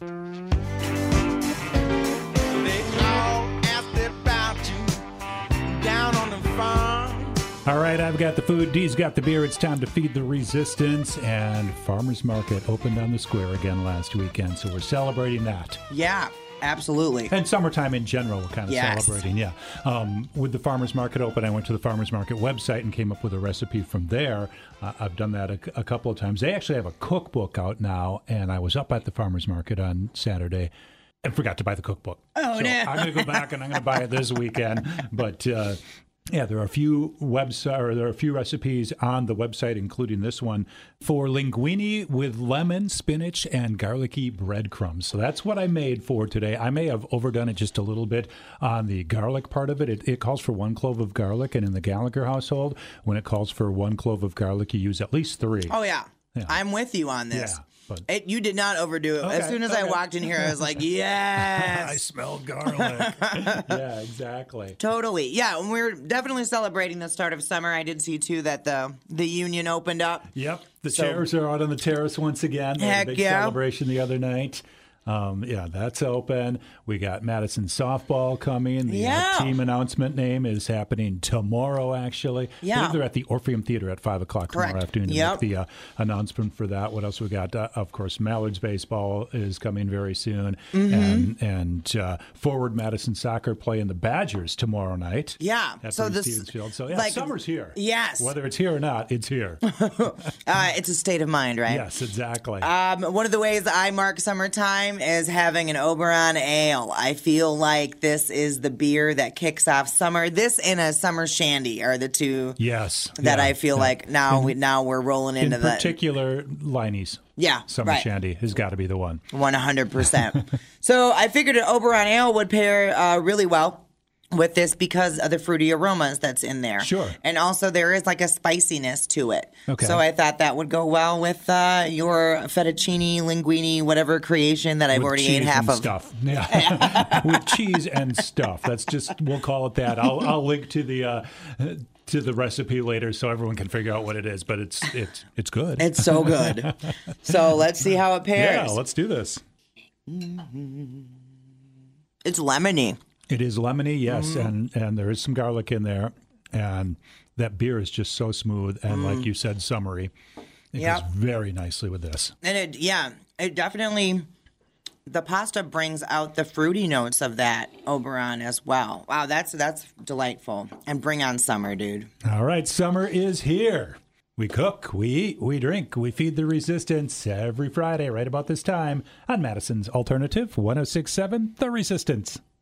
All right, I've got the food. Dee's got the beer. It's time to feed the resistance. And Farmers Market opened on the square again last weekend, so we're celebrating that. Yeah, absolutely. And summertime in general, we're kind of celebrating, yeah. With the Farmers Market open, I went to the Farmers Market website and came up with a recipe from there. I've done that a couple of times. They actually have a cookbook out now, and I was up at the Farmers Market on Saturday and forgot to buy the cookbook. Oh, so no. I'm going to go back and I'm going to buy it this weekend. But yeah, there are a few recipes on the website, including this one for linguine with lemon, spinach, and garlicky breadcrumbs. So that's what I made for today. I may have overdone it just a little bit on the garlic part of it. It calls for 1 clove of garlic, and in the Gallagher household, when it calls for 1 clove of garlic, you use at least 3. Oh, yeah. Yeah. I'm with you on this. Yeah. But You did not overdo it. Okay, As soon as I walked in here, I was like, yes. I smell garlic. Yeah, exactly. Totally. Yeah, and we're definitely celebrating the start of summer. I did see, too, that the union opened up. Yep. The chairs are out on the terrace once again. They had a big celebration the other night. Yeah, that's open. We got Madison softball coming. The team announcement name is happening tomorrow, actually. Yeah. I believe they're at the Orpheum Theater at 5 o'clock tomorrow afternoon to make the announcement for that. What else we got? Of course, Mallards baseball is coming very soon. Mm-hmm. And Forward Madison soccer playing the Badgers tomorrow night. Yeah. At so this Stevens Field. So, yeah, summer's here. Yes. Whether it's here or not, it's here. It's a state of mind, right? Yes, exactly. One of the ways I mark summertime is having an Oberon Ale. I feel like this is the beer that kicks off summer. This and a summer shandy are the two that I feel like now we're rolling into that. In particular, Liney's. Yeah, Summer Shandy has got to be the one. 100%. So I figured an Oberon Ale would pair really well with this because of the fruity aromas that's in there. Sure. And also there is like a spiciness to it. Okay. So I thought that would go well with your fettuccine, linguine, whatever creation that I've already ate half of. Stuff. Yeah. With cheese and stuff. That's just, we'll call it that. I'll link to the recipe later so everyone can figure out what it is, but it's good. It's so good. So let's see how it pairs. Yeah, let's do this. It's lemony. It is lemony, yes, and there is some garlic in there, and that beer is just so smooth and, like you said, summery. It goes very nicely with this. And it definitely, the pasta brings out the fruity notes of that Oberon as well. Wow, that's delightful. And bring on summer, dude. All right, summer is here. We cook, we eat, we drink, we feed the resistance every Friday right about this time on Madison's Alternative 106.7, The Resistance.